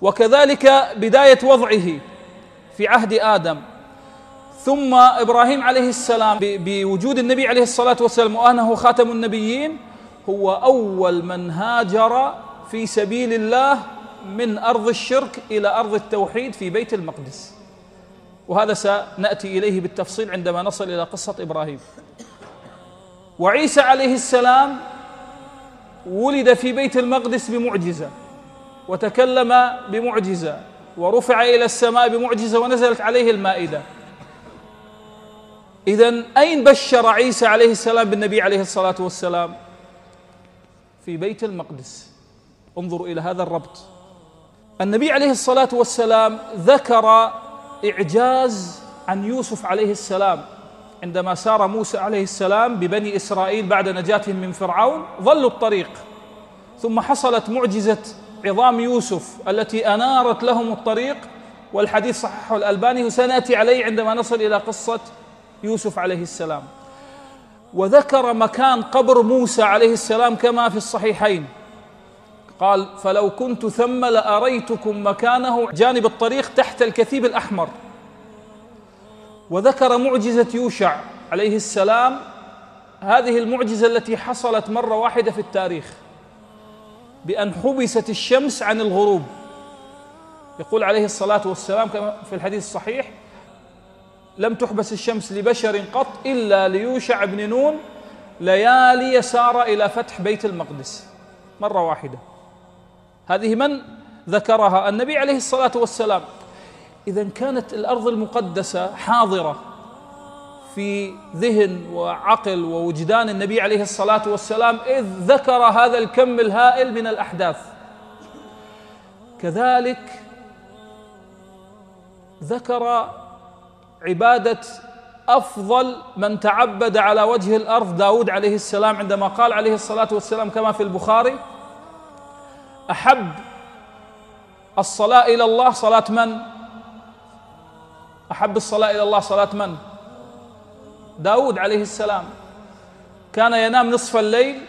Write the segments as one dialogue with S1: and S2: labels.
S1: وكذلك بداية وضعه في عهد آدم، ثم إبراهيم عليه السلام بوجود النبي عليه الصلاة والسلام وأنه خاتم النبيين هو أول من هاجر في سبيل الله من أرض الشرك إلى أرض التوحيد في بيت المقدس، وهذا سنأتي إليه بالتفصيل عندما نصل إلى قصة إبراهيم. وعيسى عليه السلام ولد في بيت المقدس بمعجزة، وتكلم بمعجزة، ورفع إلى السماء بمعجزة، ونزلت عليه المائدة. إذن أين بشر عيسى عليه السلام بالنبي عليه الصلاة والسلام؟ في بيت المقدس. انظروا إلى هذا الربط. النبي عليه الصلاة والسلام ذكر إعجاز عن يوسف عليه السلام عندما سار موسى عليه السلام ببني إسرائيل بعد نجاتهم من فرعون، ظلوا الطريق، ثم حصلت معجزة عظام يوسف التي أنارت لهم الطريق، والحديث صححه الألباني، وسنأتي عليه عندما نصل إلى قصة يوسف عليه السلام. وذكر مكان قبر موسى عليه السلام كما في الصحيحين، قال: فلو كنت ثم لأريتكم مكانه جانب الطريق تحت الكثيب الأحمر. وذكر معجزة يوشع عليه السلام، هذه المعجزة التي حصلت مرة واحدة في التاريخ، بأن حبست الشمس عن الغروب. يقول عليه الصلاة والسلام كما في الحديث الصحيح: لم تحبس الشمس لبشر قط إلا ليوشع بن نون ليالي سار إلى فتح بيت المقدس، مرة واحدة. هذه من ذكرها؟ النبي عليه الصلاة والسلام. إذن كانت الأرض المقدسة حاضرة في ذهن وعقل ووجدان النبي عليه الصلاة والسلام إذ ذكر هذا الكم الهائل من الأحداث. كذلك ذكر عبادة أفضل من تعبد على وجه الأرض، داود عليه السلام، عندما قال عليه الصلاة والسلام كما في البخاري: أحب الصلاة إلى الله صلاة من؟ أحب الصلاة إلى الله صلاة من؟ داود عليه السلام. كان ينام نصف الليل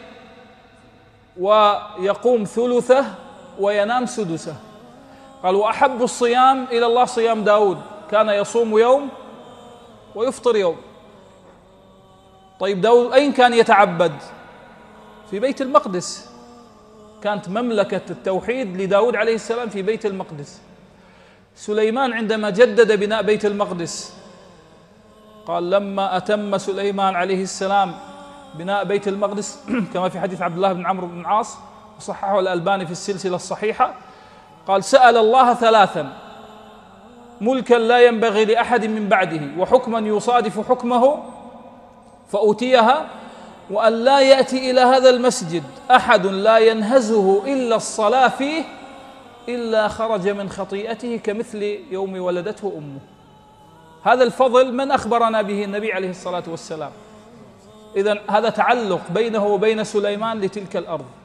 S1: ويقوم ثلثه وينام سدسه. قال: وأحب الصيام إلى الله صيام داود، كان يصوم يوم ويفطر يوم. طيب داود أين كان يتعبد؟ في بيت المقدس. كانت مملكة التوحيد لداود عليه السلام في بيت المقدس. سليمان عندما جدد بناء بيت المقدس قال: لما أتم سليمان عليه السلام بناء بيت المقدس كما في حديث عبد الله بن عمرو بن العاص وصححه الألباني في السلسلة الصحيحة، قال: سأل الله ثلاثا: ملكا لا ينبغي لأحد من بعده، وحكما يصادف حكمه فأوتيها، وأن لا يأتي إلى هذا المسجد أحد لا ينهزه إلا الصلاة فيه إلا خرج من خطيئته كمثل يوم ولدته أمه. هذا الفضل من أخبرنا به النبي عليه الصلاة والسلام. إذن هذا تعلق بينه وبين سليمان لتلك الأرض.